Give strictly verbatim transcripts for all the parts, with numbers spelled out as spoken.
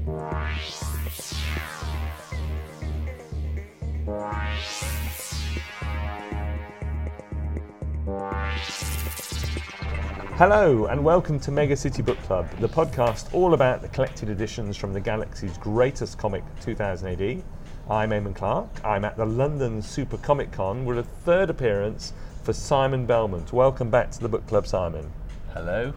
Hello and welcome to Mega City Book Club, the podcast all about the collected editions from the galaxy's greatest comic, two thousand A D. I'm Eamon Clark. I'm at the London Super Comic Con with a third appearance for Simon Belmont. Welcome back to the book club, Simon. Hello.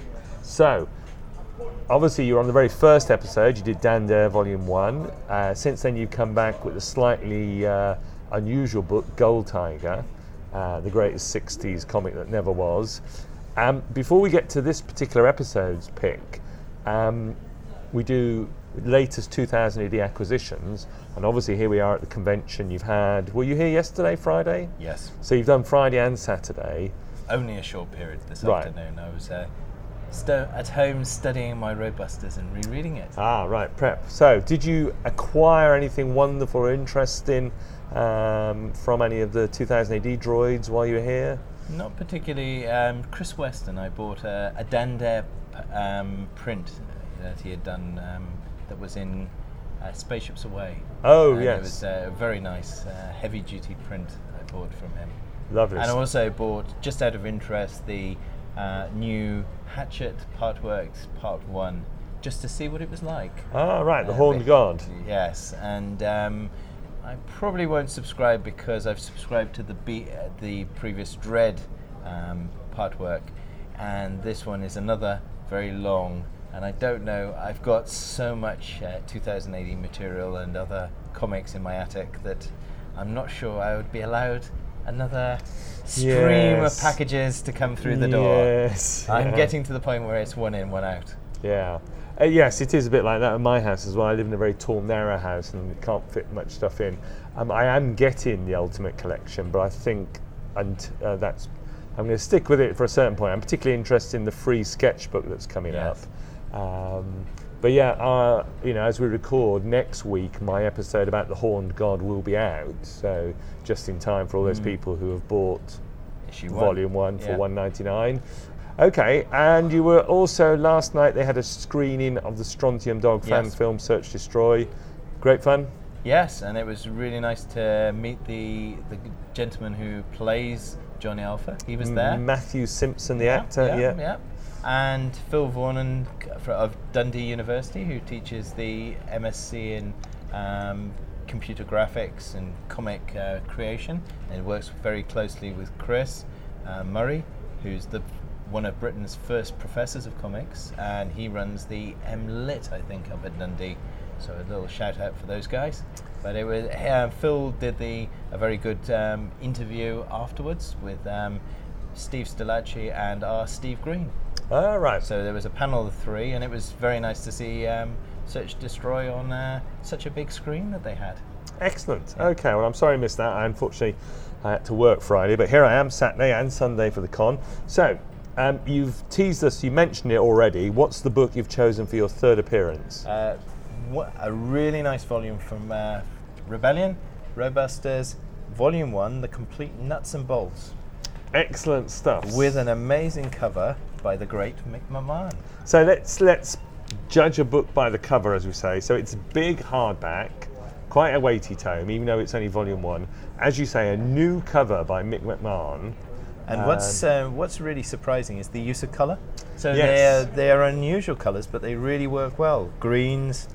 So, obviously you're on the very first episode. You did Dan Dare Volume one. Uh, since then you've come back with a slightly uh, unusual book, Gold Tiger, uh, the greatest sixties comic that never was. Um, before we get to this particular episode's pick, um, we do latest two thousand A D acquisitions, and obviously here we are at the convention. You've had, were you here yesterday, Friday? Yes. So you've done Friday and Saturday. Only a short period this Right. afternoon. I was uh, sto- at home studying my Robusters and rereading it. Ah, right, prep. So did you acquire anything wonderful or interesting um, from any of the two thousand A D droids while you were here? Not particularly. Um, Chris Weston, I bought a, a Dan Dare p- um, print that he had done um, that was in uh, Spaceships Away. Oh, and yes. It was a very nice, uh, heavy-duty print I bought from him. Lovely. And I also bought, just out of interest, the uh, new Hatchet Part Works Part one, just to see what it was like. Ah, right, the Uh, Horned but- God. Yes, and um, I probably won't subscribe because I've subscribed to the B, uh, the previous Dread um, part work, and this one is another very long. And I don't know. I've got so much uh, two thousand A D material and other comics in my attic that I'm not sure I would be allowed another stream Yes. of packages to come through the door. Yes. I'm yeah. getting to the point where it's one in, one out. Yeah. Uh, yes, it is a bit like that in my house as well. I live in a very tall, narrow house and can't fit much stuff in. Um, I am getting the Ultimate Collection, but I think, and uh, that's, I'm going to stick with it for a certain point. I'm particularly interested in the free sketchbook that's coming Yes. up. Um, but yeah, uh, you know, as we record next week, my episode about the Horned God will be out. So just in time for all those Mm. people who have bought Issue one. Volume one for Yeah. one ninety-nine. Okay, and you were also, last night they had a screening of the Strontium Dog fan Yes. film Search Destroy. Great fun? Yes, and it was really nice to meet the the gentleman who plays Johnny Alpha. He was there. Matthew Simpson, the actor, yeah. yeah, yeah. And Phil Vaughan of Dundee University, who teaches the M S c in um, computer graphics and comic uh, creation, and works very closely with Chris uh, Murray, who's the one of Britain's first professors of comics, and he runs the M Lit, I think, up at Dundee. So a little shout out for those guys. But it was uh, Phil did the a very good um, interview afterwards with um, Steve Stilacci and our Steve Green. Ah, right. So there was a panel of three, and it was very nice to see um, Search Destroy on uh, such a big screen that they had. Excellent. Okay, well, I'm sorry I missed that. I unfortunately I had to work Friday, but here I am Saturday and Sunday for the con. So, um, you've teased us, you mentioned it already. What's the book you've chosen for your third appearance? Uh, what a really nice volume from uh, Rebellion, Robusters, Volume one, The Complete Nuts and Bolts, Excellent stuff. with an amazing cover by the great Mick McMahon. So let's let's judge a book by the cover, as we say. So it's big hardback, quite a weighty tome, even though it's only volume one. As you say, a new cover by Mick McMahon. And what's uh, what's really surprising is the use of colour. So Yes. they're they're unusual colours, but they really work well. Greens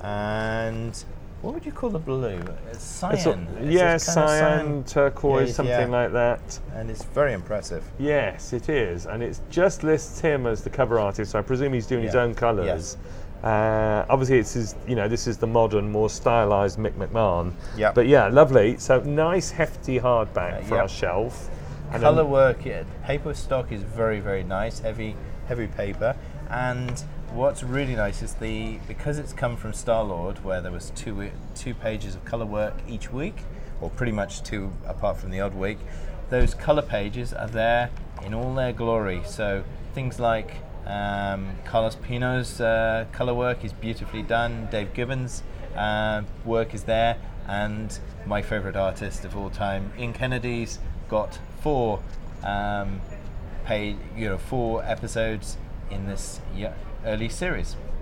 and what would you call the blue? It's cyan. It's a- It's yeah, a kind of cyan, turquoise, Yeah, something yeah. like that. and it's very impressive. Yes, it is, and it just lists him as the cover artist. So I presume he's doing his Yeah. own colours. Uh, obviously, it's his, you know, this is the modern, more stylised Mick McMahon. Yep. But yeah, lovely. So nice, hefty hardback Uh, for yep. our shelf. And Colour then- work, yeah, paper stock is very very nice, heavy heavy paper, and what's really nice is the because it's come from Star-Lord, where there was two two pages of colour work each week, or pretty much two apart from the odd week. Those colour pages are there in all their glory. So things like um, Carlos Pino's uh, colour work is beautifully done. Dave Gibbons' uh, work is there, and my favourite artist of all time, Ian Kennedy's, got four um, page, you know, four episodes in this y- early series.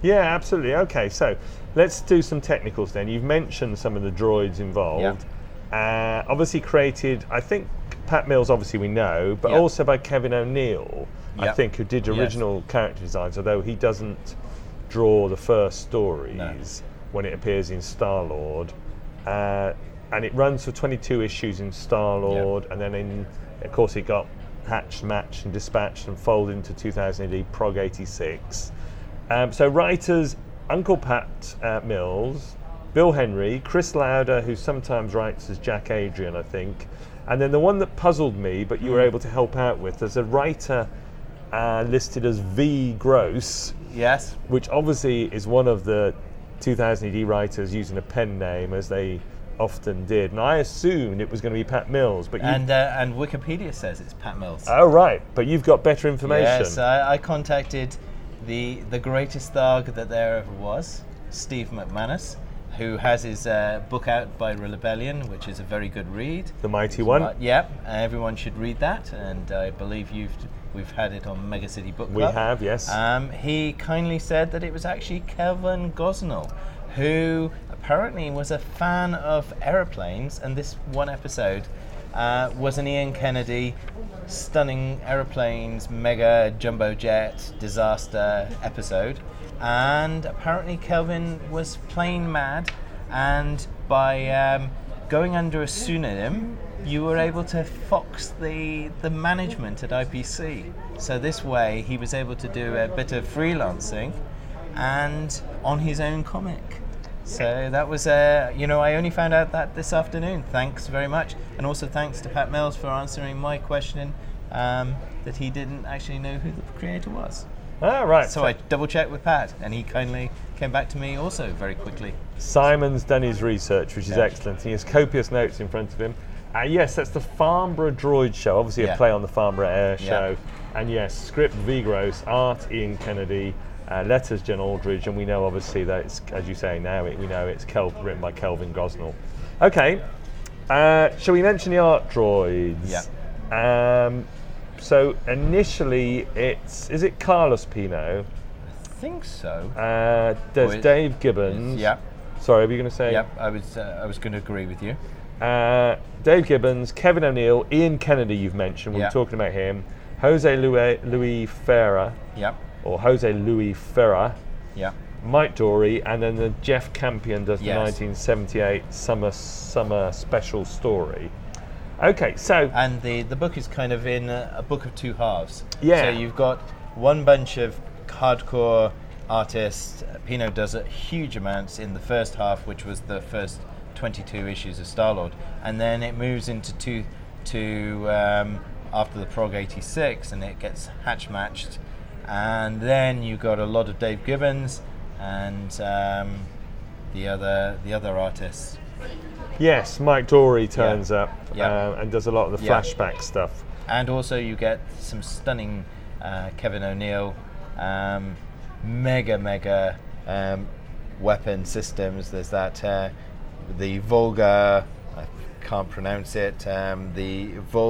Yeah, absolutely. Okay, so let's do some technicals then. You've mentioned some of the droids involved. Uh, obviously created, I think, Pat Mills, obviously we know, but Yep. also by Kevin O'Neill, I Yep. think, who did Yes. original character designs, although he doesn't draw the first stories No. when it appears in Star-Lord. Uh, and it runs for twenty-two issues in Star-Lord, and then in, of course, it got hatched, matched, and dispatched and folded into two thousand A D Prog eighty-six. Um, so writers, Uncle Pat uh, Mills, Bill Henry, Chris Lauder, who sometimes writes as Jack Adrian, I think, and then the one that puzzled me, but you were able to help out with, there's a writer uh, listed as V. Gross, Yes. which obviously is one of the two thousand A D writers using a pen name, as they often did, and I assumed it was going to be Pat Mills, but you... And uh, and Wikipedia says it's Pat Mills. Oh, right, but you've got better information. Yes, I, I contacted the the greatest Tharg that there ever was, Steve McManus, who has his uh, book out by Rebellion, which is a very good read. The Mighty One. Uh, yep, everyone should read that, and I believe you've we've had it on Mega City Book We Club. have, yes. Um, he kindly said that it was actually Kelvin Gosnell, who apparently was a fan of aeroplanes, and this one episode uh, was an Ian Kennedy stunning aeroplanes, mega jumbo jet disaster episode. And apparently Kelvin was plain mad, and by um, going under a pseudonym, you were able to fox the the management at I P C. So this way, he was able to do a bit of freelancing, and on his own comic. So that was, uh, you know, I only found out that this afternoon. Thanks very much, and also thanks to Pat Mills for answering my question um, that he didn't actually know who the creator was. Ah, right. So I double checked with Pat, and he kindly came back to me also very quickly. Simon's done his research, which is Yeah. excellent. He has copious notes in front of him. Uh, yes, that's the Farnborough Droid Show, obviously Yeah. a play on the Farnborough Air Yeah. Show. And yes, script V. Gross, art Ian Kennedy, uh, letters John Aldridge, and we know obviously that it's, as you say now, it, we know it's Kel- written by Kelvin Gosnell. Okay, uh, shall we mention the art droids? Yeah. Um, so initially, it's is it Carlos Pino? I think so. Uh, there's Or it- Dave Gibbons. Yep. Sorry, were you going to say? Yep. I was uh, I was going to agree with you. Uh, Dave Gibbons, Kevin O'Neill, Ian Kennedy. You've mentioned. We Yeah. were talking about him. Jose Louis, Louis Ferrer, Yep. or Jose Louis Ferrer, Yep. Mike Dory, and then the Jeff Campion does the Yes. nineteen seventy-eight summer summer special story. Okay, so And the, the book is kind of in a, a book of two halves. Yeah. So you've got one bunch of hardcore artists. Pino does a huge amounts in the first half, which was the first twenty-two issues of Star-Lord, and then it moves into two to um, after the Prog eighty-six, and it gets hatch matched, and then you got a lot of Dave Gibbons and um, the other the other artists. yes, Mike Dory turns Yeah. up Yeah. uh, and does a lot of the Yeah. flashback stuff. And also you get some stunning uh, Kevin O'Neill, um, mega, mega um, weapon systems. There's that, uh, the Volga, I can't pronounce it, um, the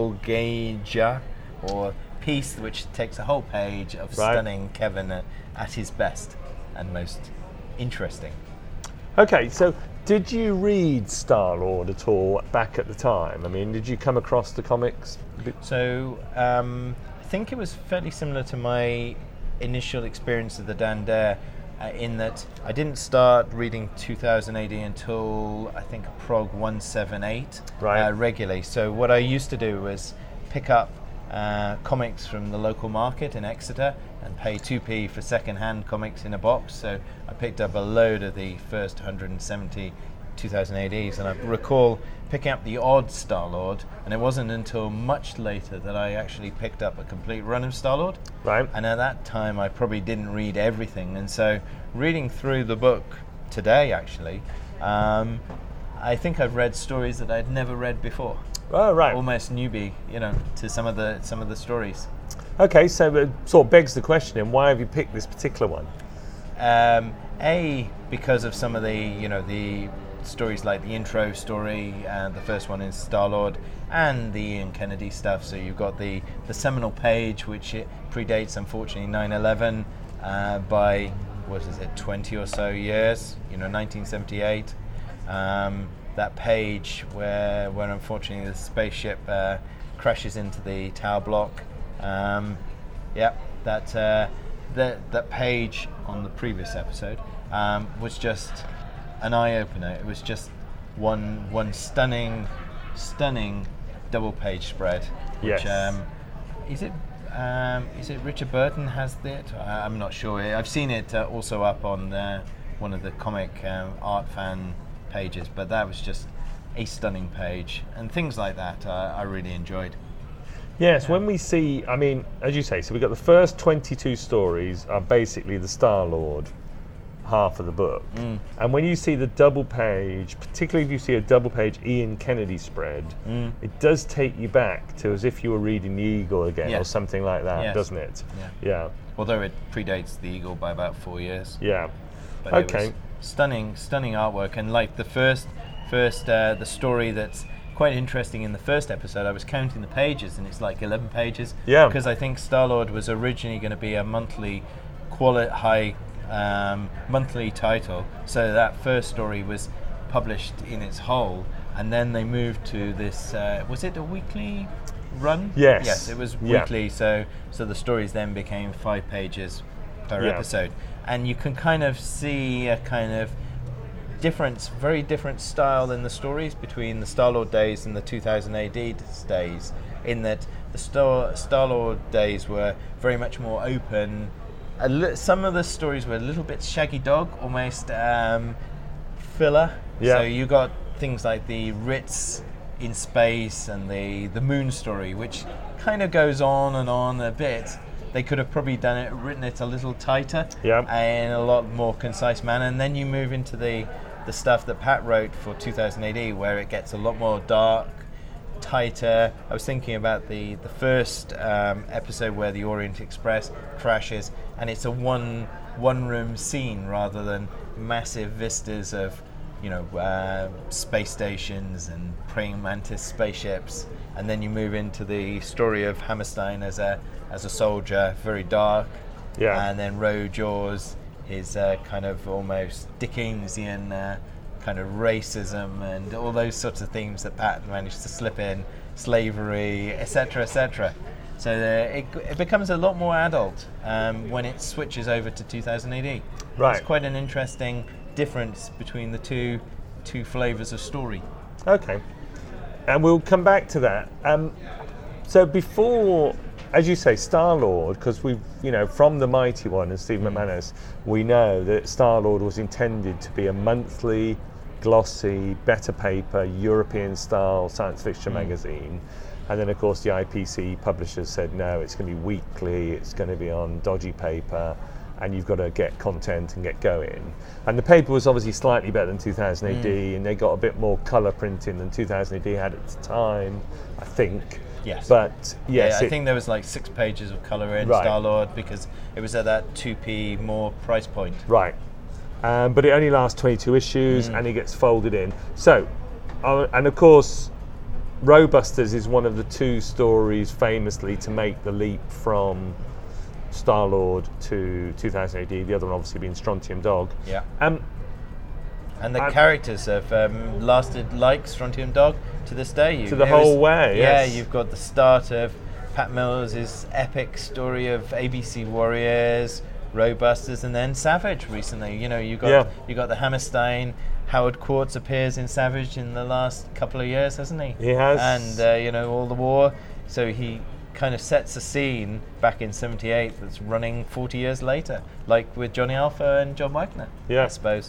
Volgaja, or piece which takes a whole page of Right. stunning Kevin at, at his best and most interesting. Okay, so did you read Star-Lord at all back at the time? I mean, did you come across the comics? So um, I think it was fairly similar to my initial experience of the Dan Dare, uh, in that I didn't start reading two thousand A D until I think Prog one seventy-eight Right. uh, regularly. So what I used to do was pick up uh, comics from the local market in Exeter and pay two p for second-hand comics in a box. So I picked up a load of the first one hundred seventy two thousand A Ds, and I recall picking up the odd Star-Lord, and it wasn't until much later that I actually picked up a complete run of Star-Lord. Right. And at that time I probably didn't read everything, and so reading through the book today actually, um, I think I've read stories that I'd never read before. Oh, right. Almost newbie, you know, to some of the some of the stories. Okay, so it sort of begs the question, then, why have you picked this particular one? Um, a, because of some of the, you know, the stories like the intro story, and the first one is Star-Lord, and the Ian Kennedy stuff. So you've got the, the seminal page, which it predates, unfortunately, nine eleven, uh, by what is it, twenty or so years, you know, nineteen seventy-eight. Um, that page where, where unfortunately the spaceship uh, crashes into the tower block. Um, yeah, that, uh, that, that page on the previous episode um, was just an eye-opener. It was just one one stunning, stunning double-page spread. Which, Yes. um, is it um, is it Richard Burton has it? I, I'm not sure. I've seen it uh, also up on uh, one of the comic um, art fan pages, but that was just a stunning page, and things like that uh, I really enjoyed. Yes, when we see, I mean, as you say, so we've got the first twenty-two stories are basically the Star-Lord half of the book. Mm. And when you see the double page, particularly if you see a double page Ian Kennedy spread, Mm. it does take you back to as if you were reading the Eagle again Yeah. or something like that, Yes. doesn't it? Yeah. Yeah. Although it predates the Eagle by about four years. Yeah. But Okay. it was stunning, stunning artwork, and like the first, first uh, the story that's quite interesting in the first episode. I was counting the pages, and it's like eleven pages. Yeah. Because I think Star-Lord was originally going to be a monthly, quali- high um, monthly title. So that first story was published in its whole, and then they moved to this. Uh, was it a weekly run? Yes. Yes, it was Yeah. weekly. So so the stories then became five pages per Yeah. episode, and you can kind of see a kind of difference, very different style in the stories between the Star-Lord days and the two thousand A D days, in that the Star Star-Lord days were very much more open. A li- some of the stories were a little bit Shaggy Dog, almost um, filler. Yeah. So you got things like the Ritz in space and the, the Moon story, which kind of goes on and on a bit. They could have probably done it, written it a little tighter, Yeah. in a lot more concise manner. And then you move into the the stuff that Pat wrote for two thousand A D, where it gets a lot more dark, tighter. I was thinking about the the first um, episode where the Orient Express crashes, and it's a one one room scene rather than massive vistas of, you know, uh, space stations and praying mantis spaceships. And then you move into the story of Hammerstein as a as a soldier, very dark. Yeah. And then Roe Jaws, his uh, kind of almost Dickensian uh, kind of racism and all those sorts of themes that Pat managed to slip in, slavery, et cetera, et cetera. So uh, it, it becomes a lot more adult um, when it switches over to two thousand A D. Right. It's quite an interesting difference between the two two flavors of story. Okay. And we'll come back to that. Um, so before, as you say, Star-Lord, because we've, you know, from The Mighty One and Steve McManus, we know that Star-Lord was intended to be a monthly, glossy, better paper, European-style science fiction Mm. magazine. And then, of course, the I P C publishers said, no, it's going to be weekly, it's going to be on dodgy paper, and you've got to get content and get going. And the paper was obviously slightly better than two thousand A D, Mm. and they got a bit more colour printing than two thousand A D had at the time, I think. Yes. But yes, yeah, I it- think there was like six pages of colour in Right. Star-Lord because it was at that two p more price point. right. Um, but it only lasts twenty-two issues, Mm. and it gets folded in. So, uh, and of course, Roebusters is one of the two stories famously to make the leap from Star-Lord to two thousand A D. The other one obviously being Strontium Dog. Yeah. Um, And the I'm- characters have um, lasted like Strontium Dog to this day. You, To the it was- whole way, Yeah, yes. you've got the start of Pat Mills' epic story of A B C Warriors, Roebusters, and then Savage recently. You know, you got Yeah. you got the Hammerstein. Howard Quartz appears in Savage in the last couple of years, hasn't he? He has. And uh, you know, all the war. So he kind of sets a scene back in seventy-eight that's running forty years later, like with Johnny Alpha and John Wagner. Yeah. I suppose.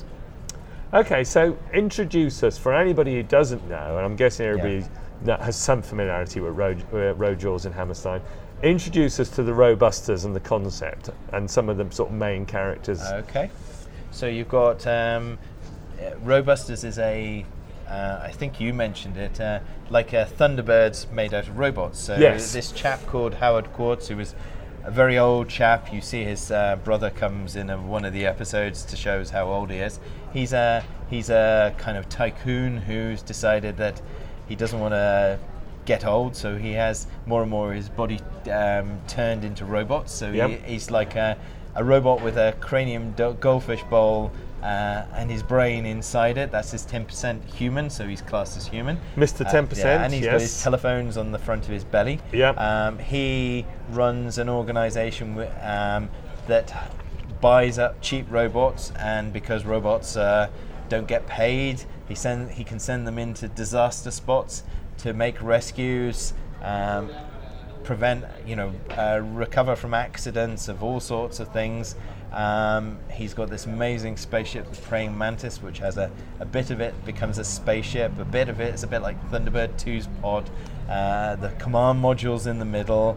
Okay, so introduce us, for anybody who doesn't know, and I'm guessing everybody that has some familiarity with Road, uh, Road Jaws and Hammerstein, introduce us to the Roebusters and the concept and some of the sort of main characters. Okay, so you've got um, uh, Roebusters is a, uh, I think you mentioned it, uh, like a Thunderbirds made out of robots. So Yes. this chap called Howard Quartz, who was a very old chap. You see his uh, brother comes in a, one of the episodes to show us how old he is. He's a he's a kind of tycoon who's decided that he doesn't want to get old, so he has more and more of his body um, turned into robots. So Yep. he, he's like a a robot with a cranium do- goldfish bowl uh, and his brain inside it. That's his ten percent human, so he's classed as human. Mister ten percent, uh, yeah, and he's yes. got his telephones on the front of his belly. Yep. Um, he runs an organisation wi- um, that buys up cheap robots, and because robots uh, don't get paid, he send he can send them into disaster spots to make rescues, um, prevent, you know, uh, recover from accidents of all sorts of things. Um, he's got this amazing spaceship, the Praying Mantis, which has a, a bit of it becomes a spaceship, a bit of it is a bit like Thunderbird two's pod. Uh, the command module's in the middle,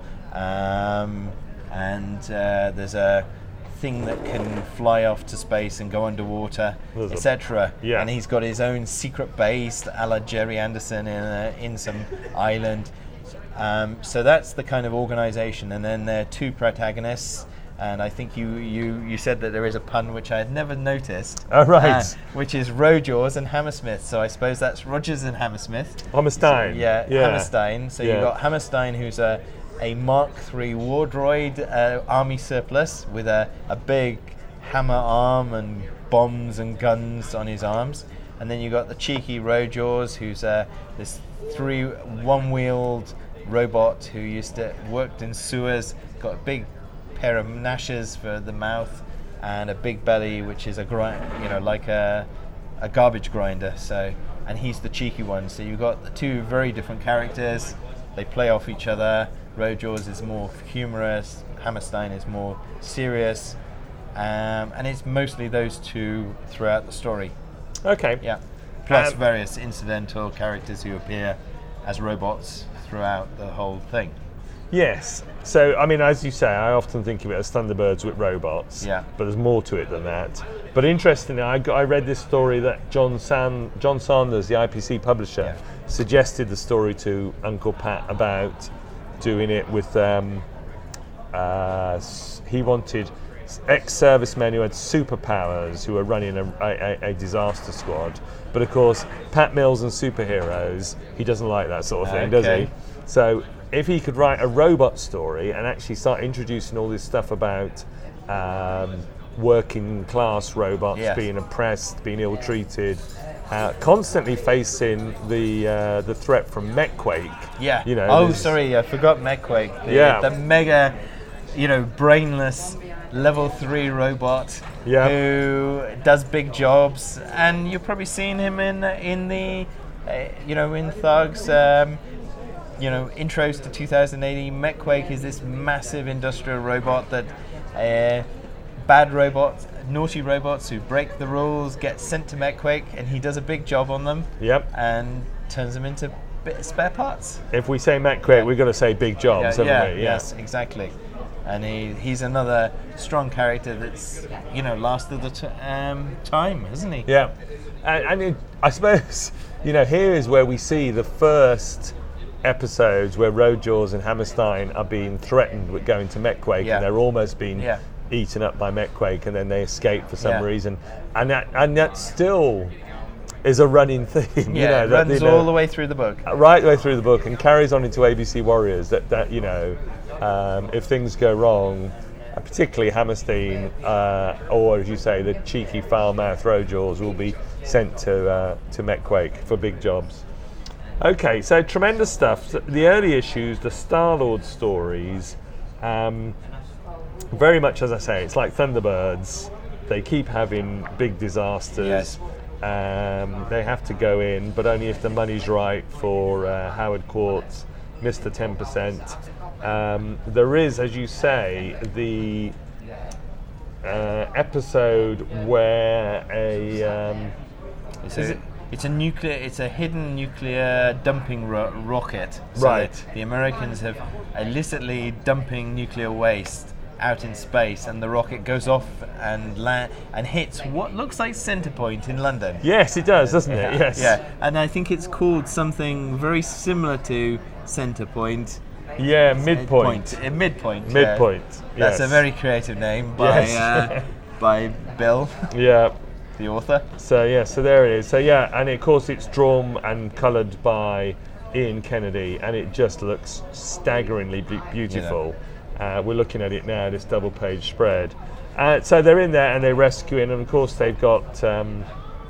um, and uh, there's a thing that can fly off to space and go underwater, et cetera. Yeah. And he's got his own secret base, a la Jerry Anderson, in a, in some island. Um, so that's the kind of organisation. And then there are two protagonists. And I think you, you, you said that there is a pun which I had never noticed. Oh, right. Uh, which is Rojaws and Hammersmith. So I suppose that's Rogers and Hammersmith. Hammerstein. So, yeah, yeah, Hammerstein. So Yeah. you've got Hammerstein, who's a, a Mark three war droid uh, army surplus with a, a big hammer arm and bombs and guns on his arms. And then you've got the cheeky Rojaws, who's uh, this three one-wheeled robot who used to worked in sewers, got a big pair of gnashes for the mouth and a big belly, which is a grind, you know, like a a garbage grinder. So, and he's the cheeky one. So you've got the two very different characters. They play off each other. Rojaws is more humorous. Hammerstein is more serious, um, and it's mostly those two throughout the story. Okay. Yeah, plus Um, various incidental characters who appear as robots throughout the whole thing. Yes. So, I mean, as you say, I often think of it as Thunderbirds with robots. Yeah. But there's more to it than that. But interestingly, I, got, I read this story that John San, John Sanders, the I P C publisher, Yeah. suggested the story to Uncle Pat about doing it with. Um, uh, s- he wanted ex-servicemen who had superpowers who were running a, a, a disaster squad. But of course, Pat Mills and superheroes, he doesn't like that sort of thing, does Okay. he? So if he could write a robot story and actually start introducing all this stuff about um, working class robots Yes. being oppressed, being ill-treated, uh, constantly facing the uh, the threat from MechQuake. Yeah. You know. Oh, there's- sorry, I forgot MechQuake. The, Yeah. The mega, you know, brainless level three robot Yeah. who does big jobs, and you've probably seen him in in the, uh, you know, in Thugs. Um, you know, intros to two thousand eighty. MechQuake is this massive industrial robot that uh, bad robots, naughty robots who break the rules get sent to MechQuake, and he does a big job on them. Yep. And turns them into bit spare parts. If we say MechQuake, we've got to say big jobs, Yeah, yeah, haven't we? yes, exactly. And he, he's another strong character that's, you know, lasted the t- um, time, hasn't he? Yeah, and, and it, I suppose, you know, here is where we see the first episodes where Rojaws and Hammerstein are being threatened with going to MechQuake, Yeah. and they're almost being Yeah. eaten up by MechQuake, and then they escape for some Yeah. reason, and that and that still is a running theme. Yeah, you know, it that, runs you know, all the way through the book. right the way through the book and carries on into A B C Warriors. That that you know, um, if things go wrong, uh, particularly Hammerstein, uh, or as you say, the cheeky foul-mouthed Rojaws will be sent to uh, to MechQuake for big jobs. Okay, so tremendous stuff. So the early issues, the Star-Lord stories, um, very much as I say, it's like Thunderbirds. They keep having big disasters. Yes. Um, they have to go in, but only if the money's right for uh, Howard Quartz, Mister ten percent. Um, there is, as you say, the uh, episode where a um, It's Is a, it- it's a nuclear, it's a hidden nuclear dumping ro- rocket. So Right. The, the Americans have illicitly dumping nuclear waste out in space, and the rocket goes off and land and hits what looks like Centre Point in London. yes, it does, doesn't it? Yes. Yeah, and I think it's called something very similar to Centre Point. Yeah, midpoint. Uh, midpoint. yeah. Midpoint. That's yes. a very creative name by Yes. uh, by Bill, Yeah. the author. So yeah, so there it is. So yeah, and of course it's drawn and coloured by Ian Kennedy, and it just looks staggeringly be- beautiful. Uh, we're looking at it now, this double-page spread. Uh, so they're in there and they're rescuing, and of course they've got, um,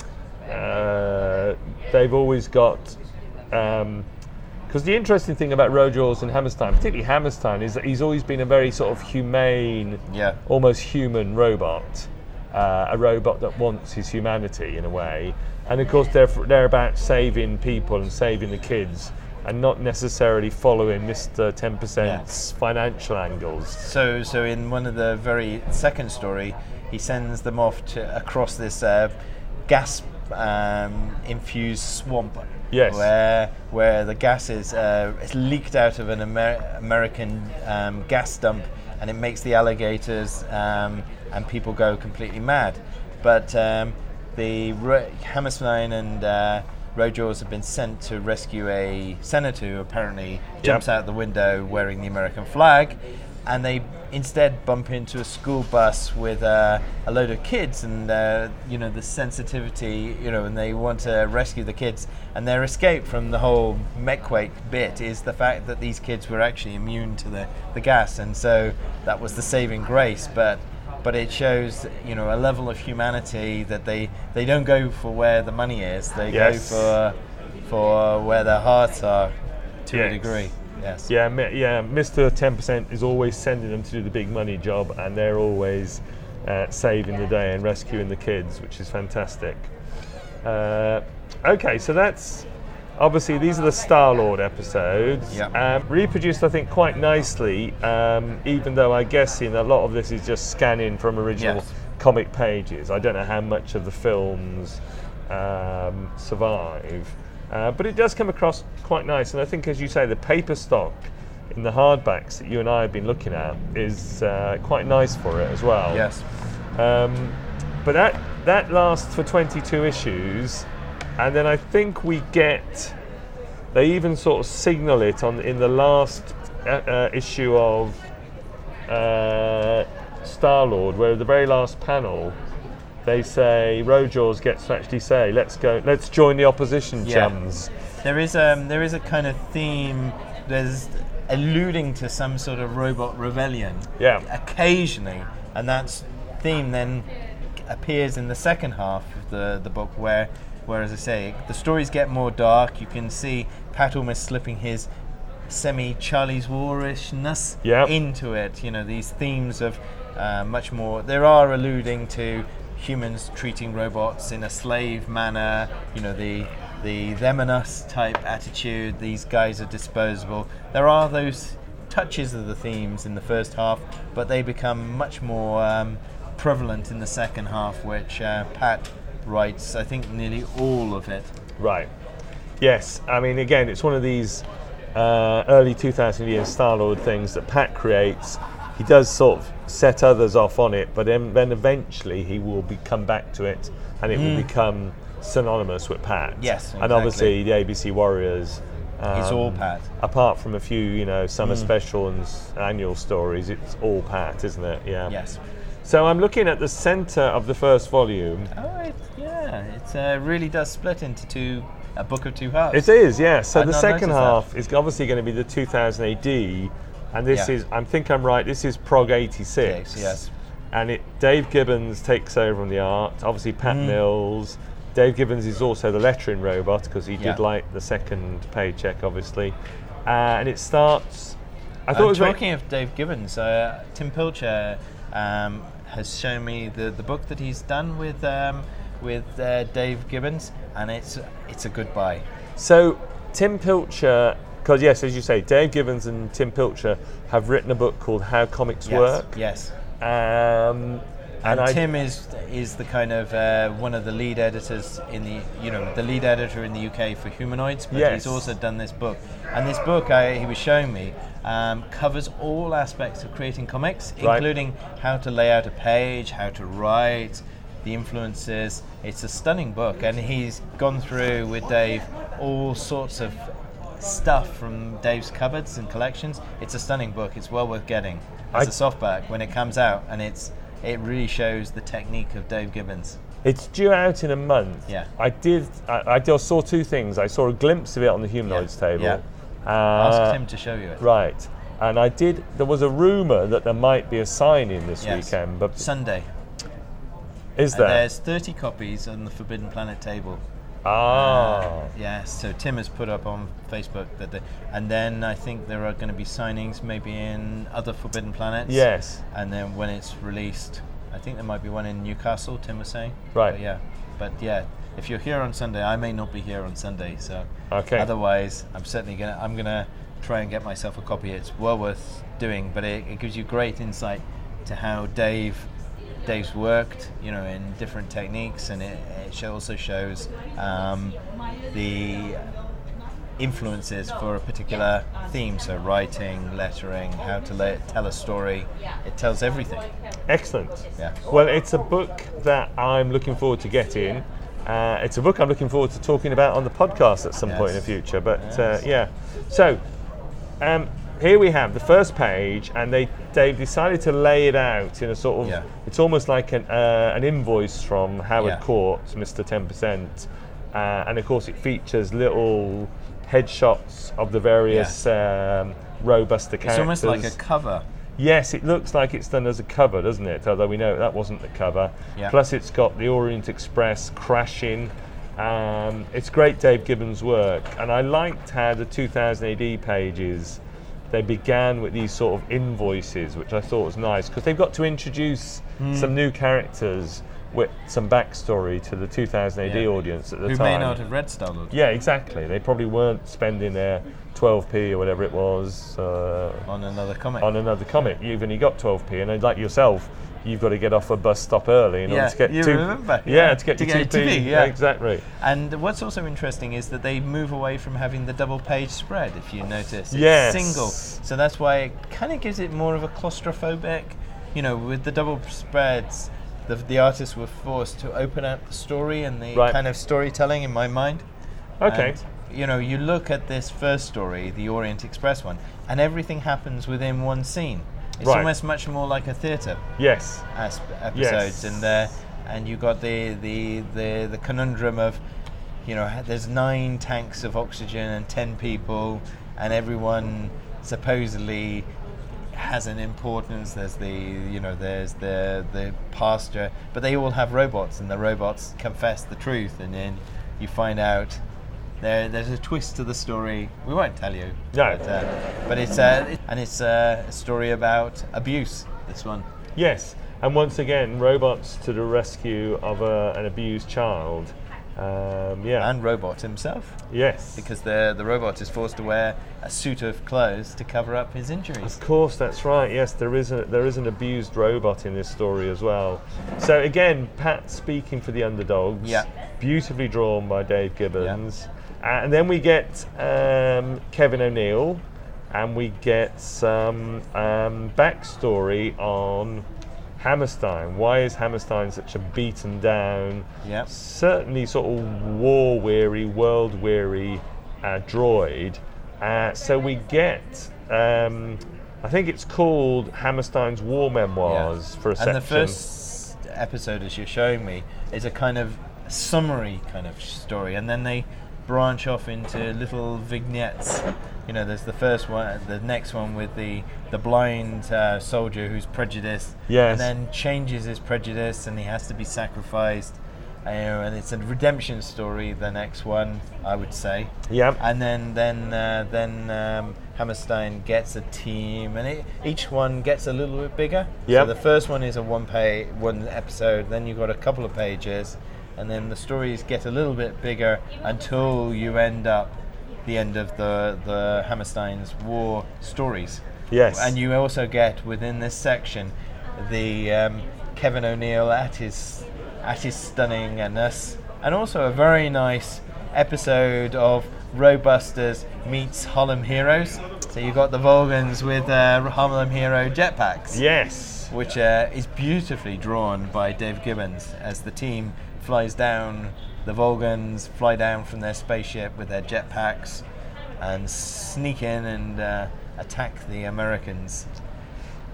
uh, they've always got, because um, the interesting thing about Rojaws and Hammerstein, particularly Hammerstein, is that he's always been a very sort of humane, yeah. almost human robot, uh, a robot that wants his humanity in a way. And of course they're, they're about saving people and saving the kids, and not necessarily following Mister ten percent's yeah. financial angles. So, so in one of the very second story, he sends them off to across this uh, gas um, infused swamp. Yes. Where where the gas is uh, it's leaked out of an Amer- American um, gas dump, and it makes the alligators um, and people go completely mad. But um, the Ro- Hammerstein and uh, Rojaws have been sent to rescue a senator who apparently jumps yep. out the window wearing the American flag, and they instead bump into a school bus with uh, a load of kids, and uh, you know the sensitivity, you know, and they want to rescue the kids, and their escape from the whole Mechwake bit is the fact that these kids were actually immune to the, the gas, and so that was the saving grace. But but it shows, you know, a level of humanity that they, they don't go for where the money is. They yes. go for for where their hearts are, to yes. a degree. Yes. Yeah, yeah. Mister ten percent is always sending them to do the big money job, and they're always uh, saving the day and rescuing the kids, which is fantastic. Uh, okay, so that's obviously these are the Star-Lord episodes. Yeah. Um, reproduced, I think, quite nicely. Um, even though I guess in a lot of this is just scanning from original yes. comic pages. I don't know how much of the films um, survive. Uh, but it does come across quite nice, and I think, as you say, the paper stock in the hardbacks that you and I have been looking at is uh, quite nice for it as well. Yes. Um, but that that lasts for twenty-two issues, and then I think we get. They even sort of signal it on in the last uh, uh, issue of uh, Star-Lord, where the very last panel. They say Rojaws gets to actually say, "Let's go, let's join the opposition, yeah. chums." There is um, there is a kind of theme. There's alluding to some sort of robot rebellion. Yeah. Occasionally, and that theme then appears in the second half of the the book, where, where as I say, the stories get more dark. You can see Pat almost slipping his semi-Charlie's War-ishness yep. into it. You know, these themes of uh, much more. There are alluding to humans treating robots in a slave manner, you know, the the them and us type attitude, these guys are disposable. There are those touches of the themes in the first half, but they become much more um, prevalent in the second half, which uh, Pat writes, I think, nearly all of it. Right. Yes, I mean, again, it's one of these uh, early two thousand years Star-Lord things that Pat creates. He does sort of set others off on it, but then, then eventually he will be, come back to it, and it mm. will become synonymous with Pat. Yes, exactly. And obviously the A B C Warriors. Um, it's all Pat. Apart from a few, you know, summer mm. special and s- annual stories, it's all Pat, isn't it? Yeah. Yes. So I'm looking at the centre of the first volume. Oh, it, yeah, it uh, really does split into two, a book of two halves. It is, yeah. So I'd the second half that. is obviously going to be the two thousand A D. And this yeah. is, I think I'm right, this is Prog eighty-six. Yes, yes. And it Dave Gibbons takes over on the art, obviously Pat mm. Mills. Dave Gibbons is also the lettering robot, because he yeah. did like the second paycheck, obviously. Uh, and it starts, I thought uh, it was talking of Dave Gibbons, uh, Tim Pilcher um, has shown me the, the book that he's done with um, with uh, Dave Gibbons, and it's it's a good buy. So Tim Pilcher, because yes, as you say, Dave Gibbons and Tim Pilcher have written a book called How Comics yes, Work. Yes. Um, and and I Tim is is the kind of uh, one of the lead editors in the you know the lead editor in the U K for Humanoids, but yes. he's also done this book. And this book I, he was showing me um, covers all aspects of creating comics, right. including how to lay out a page, how to write, the influences. It's a stunning book, and he's gone through with Dave all sorts of stuff from Dave's cupboards and collections. It's a stunning book. It's well worth getting as I, a softback when it comes out, and it's it really shows the technique of Dave Gibbons. It's due out in a month. Yeah. I did. I, I just saw two things. I saw a glimpse of it on the Humanoids yeah. table. Yeah. Uh, Ask him to show you it. Right. And I did. There was a rumor that there might be a signing this Yes. weekend, but Sunday. is And there? there's thirty copies on the Forbidden Planet table. Ah, Uh, yeah, so Tim has put up on Facebook that, the, and then I think there are going to be signings maybe in other Forbidden Planets. yes. And then when it's released, I think there might be one in Newcastle. Tim was saying. Right. But yeah, but yeah, if you're here on Sunday, I may not be here on Sunday. So Okay. otherwise, I'm certainly gonna I'm gonna try and get myself a copy. It's well worth doing, but it, it gives you great insight to how Dave. Dave's worked, you know, in different techniques, and it, it show- also shows um, the influences for a particular theme. So writing, lettering, how to let, tell a story. It tells everything. Excellent. Yeah. Well, it's a book that I'm looking forward to getting. Uh, it's a book I'm looking forward to talking about on the podcast at some point in the Yes. future. But Yes. uh, yeah, so um, here we have the first page, and they they've decided to lay it out in a sort of. Yeah. It's almost like an uh, an invoice from Howard Yeah. Court, Mister ten percent, uh, and of course it features little headshots of the various um, Robuster characters. It's almost like a cover. Yes, it looks like it's done as a cover, doesn't it? Although we know that wasn't the cover. Yeah. Plus, it's got the Orient Express crashing. Um, it's great Dave Gibbons work, and I liked how the two thousand A D pages, they began with these sort of invoices, which I thought was nice, because they've got to introduce some new characters with some backstory to the two thousand A D Yeah. audience at the Who time. may not have read Star-Lord. Yeah, exactly. They probably weren't spending their twelve p or whatever it was uh, On another comic. on another comic. You've only got twelve p, and then, like yourself, you've got to get off a bus stop early in Yeah, order to get you two. remember, Yeah, yeah, to get to your get two your p. two p, yeah. Exactly. And what's also interesting is that they move away from having the double page spread, if you notice. It's Yes. single. So that's why it kind of gives it more of a claustrophobic, you know, with the double spreads, the, the artists were forced to open up the story and the Right. kind of storytelling in my mind. Okay. And, you know, you look at this first story, the Orient Express one, and everything happens within one scene. It's Right. almost much more like a theatre Yes. asp- episodes, Yes. and uh, and you got the, the the the conundrum of, you know, ha- there's nine tanks of oxygen and ten people, and everyone supposedly has an importance. There's the you know there's the the pastor, but they all have robots, and the robots confess the truth, and then you find out. There, there's a twist to the story. We won't tell you. No. But, uh, but it's uh, it, and it's uh, a story about abuse. This one. Yes. And once again, robots to the rescue of a, an abused child. Um, yeah. And Robot himself, yes. because the the robot is forced to wear a suit of clothes to cover up his injuries. Of course, that's right. Yes, there is a there is an abused robot in this story as well. So again, Pat speaking for the underdogs. Yeah. Beautifully drawn by Dave Gibbons. Uh, and then we get um, Kevin O'Neill, and we get some um, backstory on Hammerstein. Why is Hammerstein such a beaten down, Yeah. certainly sort of war-weary, world-weary uh, droid? Uh, so we get, um, I think it's called Hammerstein's War Memoirs for a And section. the first episode, as you're showing me, is a kind of summary kind of story, and then they branch off into little vignettes. You know, there's the first one, the next one with the the blind uh, soldier who's prejudiced, Yes. and then changes his prejudice, and he has to be sacrificed. Uh, and it's a redemption story. The next one, I would say. Yeah. And then then uh, then um, Hammerstein gets a team, and it, each one gets a little bit bigger. Yep. So the first one is a one page, one episode. Then you've got a couple of pages, and then the stories get a little bit bigger until you end up the end of the the Hammerstein's war stories. Yes. And you also get within this section the um, Kevin O'Neill at his at his stunningness, and also a very nice episode of Robusters meets Harlem Heroes. So you got the Volgans with uh, Harlem Hero jetpacks, Yes. which uh, is beautifully drawn by Dave Gibbons as the team flies down. The Volgans fly down from their spaceship with their jetpacks and sneak in and uh, attack the Americans.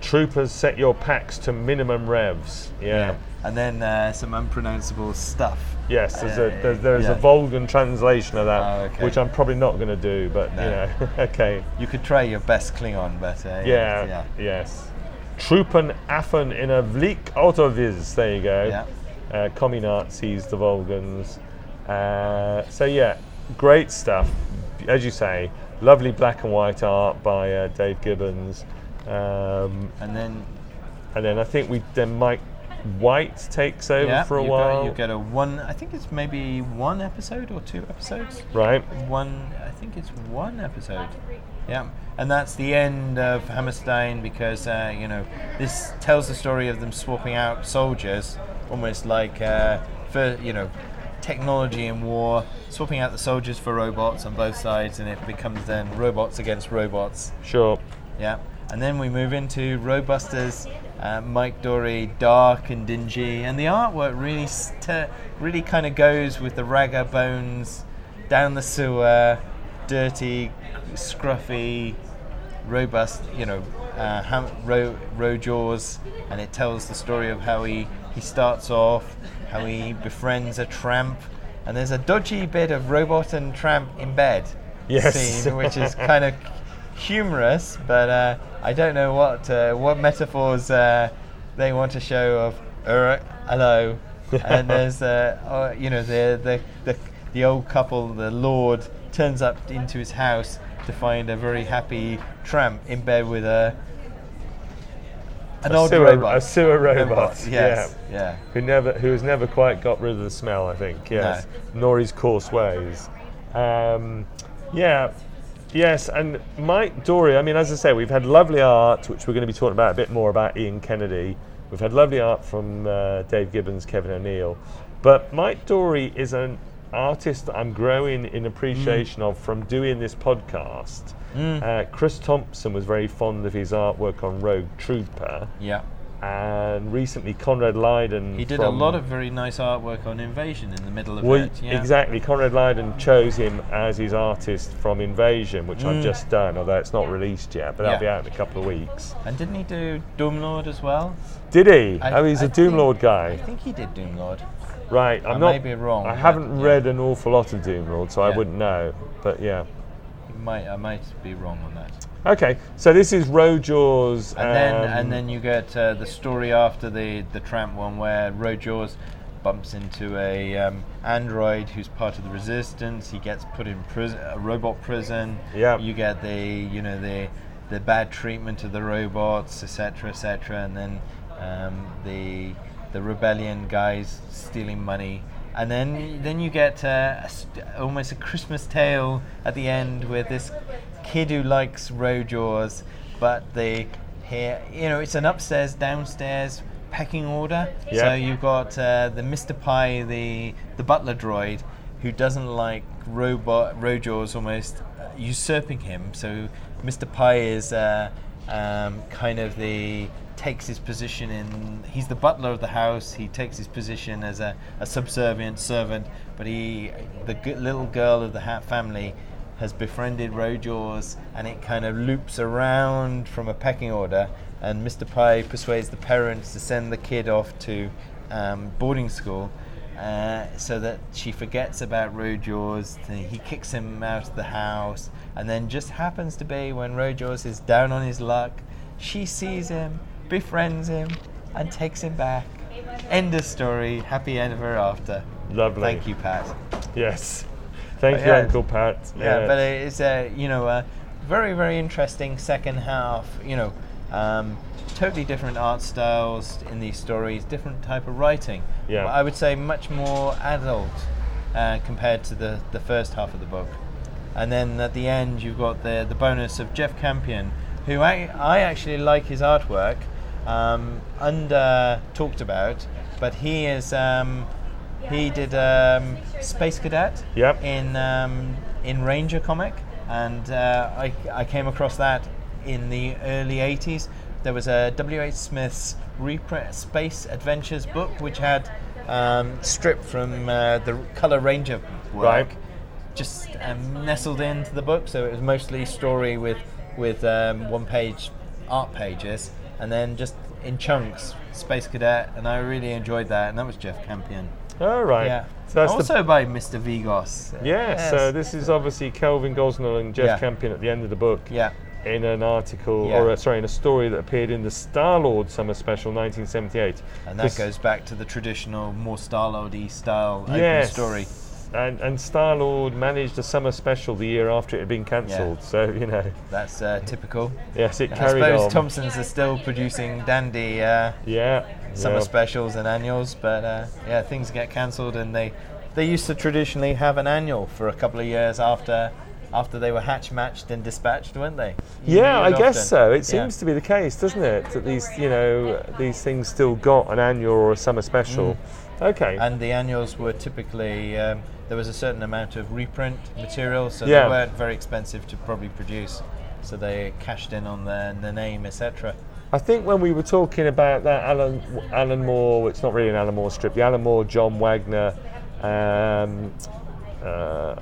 Troopers, set your packs to minimum revs. Yeah. Yeah. And then uh, some unpronounceable stuff. Yes, there's a Uh, there's, there's yeah. a Volgan translation of that, Oh, okay. which I'm probably not going to do, but No. you know, okay. You could try your best Klingon, but uh, Yeah, yeah. yes. Truppen Affen in a Vlik Autoviz, there you go. Yeah. Uh, commie Nazis, the Volgans. Uh, so yeah, great stuff. As you say, lovely black and white art by uh, Dave Gibbons. Um, And then and then I think we then Mike White takes over yeah, for a you while. Got, you get a one. I think it's maybe one episode or two episodes. Right. One. I think it's one episode. Yeah, and that's the end of Hammerstein because uh, you know this tells the story of them swapping out soldiers, almost like uh, for you know technology in war, swapping out the soldiers for robots on both sides, and it becomes then robots against robots. Sure. Yeah, and then we move into Roadbusters. Uh, Mike Dorey, dark and dingy, and the artwork really, st- really kind of goes with the ragga bones, down the sewer, dirty, scruffy, robust, you know, uh, ham- ro- Rojaws, and it tells the story of how he, he starts off, how he befriends a tramp, and there's a dodgy bit of robot and tramp in bed Yes. scene, which is kind of humorous, but uh, I don't know what uh, what metaphors uh, they want to show of uh, hello, and there's uh, uh, you know the, the the the old couple, the Lord turns up into his house to find a very happy tramp in bed with a an A old sewer- robot, a sewer robot, yes, yeah. Who never, who has never quite got rid of the smell, I think. Yes, nor his coarse ways. Um, yeah, yes, and Mike Dorey. I mean, as I say, we've had lovely art, which we're going to be talking about a bit more about Ian Kennedy. We've had lovely art from uh, Dave Gibbons, Kevin O'Neill, but Mike Dorey is an artist that I'm growing in appreciation Mm. of from doing this podcast. Mm. Uh, Chris Thompson was very fond of his artwork on Rogue Trooper. Yeah. And recently Conrad Lydon. He did a from- lot of very nice artwork on Invasion in the middle of Well, it. Yeah. Exactly. Conrad Lydon chose him as his artist from Invasion, which I've Mm. just done, although it's not released yet, but that'll Yeah. be out in a couple of weeks. And didn't he do Doomlord as well? Did he? I- oh, he's I a Doom think- Lord I guy. think he did Doomlord. Right. I'm I not. may be wrong, I but, haven't yeah. read an awful lot of Doom Lord, so I Yeah. wouldn't know. But yeah. Might I might be wrong on that. Okay. So this is Rojaws. And then um, and then you get uh, the story after the the tramp one where Rojaws bumps into a um, android who's part of the resistance. He gets put in prison, a robot prison. Yeah. You get the you know the the bad treatment of the robots, et cetera, et cetera, and then um, the the rebellion guys stealing money. And then, then you get uh, a st- almost a Christmas tale at the end with this kid who likes Rojaws, but the here you know it's an upstairs downstairs pecking order. Yeah. So you've got uh, the Mister Pie, the the butler droid, who doesn't like robot Rojaws, almost usurping him. So Mister Pie is uh, um, kind of the takes his position in. He's the butler of the house. He takes his position as a, a subservient servant. But he, the g- little girl of the ha- family, has befriended Rojaws, and it kind of loops around from a pecking order. And Mister Pie persuades the parents to send the kid off to um, boarding school. Uh, so that she forgets about Rojaws. He kicks him out of the house, and then just happens to be when Rojaws is down on his luck, she sees him, befriends him, and takes him back. End of story. Happy ever after. Lovely. Thank you, Pat. Yes. Thank But you, yeah, Uncle Pat. Yeah, but it's a you know a very very interesting second half. You know, um, totally different art styles in these stories, different type of writing. Yeah. I would say much more adult uh, compared to the, the first half of the book. And then at the end, you've got the the bonus of Jeff Campion, who I I actually like his artwork, um, under talked about, but he is. Um, He did um, Space Cadet Yep. in um, in Ranger comic, and uh, I, I came across that in the early eighties. There was a W H Smith's reprint Space Adventures book, which had um, stripped from uh, the Color Ranger work, Right. just um, nestled into the book. So it was mostly story with with um, one page art pages. and then just in chunks, Space Cadet, and I really enjoyed that, and that was Jeff Campion. Oh, right. Yeah. So that's also the, by Mister Vigos. yeah, Yes. so this is obviously Kelvin Gosnell and Jeff Yeah. Campion at the end of the book. Yeah. In an article, Yeah. or uh, sorry, in a story that appeared in the Star-Lord Summer Special nineteen seventy-eight. And that This- goes back to the traditional, more Star-Lord-y style open yes, story. And, and Star-Lord managed a summer special the year after it had been cancelled. Yeah. So, you know, That's uh, typical. yes, it I carried suppose on. Thompson's are still producing dandy uh, yeah. summer yeah. specials and annuals, but uh, yeah, things get cancelled, and they they used to traditionally have an annual for a couple of years after after they were hatch matched and dispatched, weren't they? Yeah, I Usually guess often. so. It Yeah. seems to be the case, doesn't it? That these, you know, these things still got an annual or a summer special. Okay. And the annuals were typically um, there was a certain amount of reprint material, so Yeah. they weren't very expensive to probably produce. So they cashed in on the, the name, et cetera. I think when we were talking about that Alan Alan Moore, it's not really an Alan Moore strip, the Alan Moore, John Wagner, um, uh,